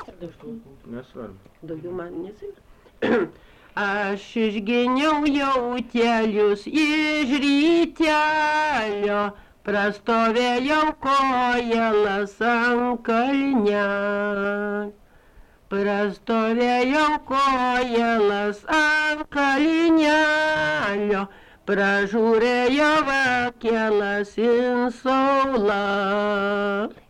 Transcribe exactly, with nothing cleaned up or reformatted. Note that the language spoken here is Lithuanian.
Nesvarbu. Daugiau man nesvarbu. Aš išgyniau jautelius iš rytelio, prastovėjau kojelas ant kalne. Prastovėjau kojelas ant kalnelio, pražiūrėjo vakelas in saulą.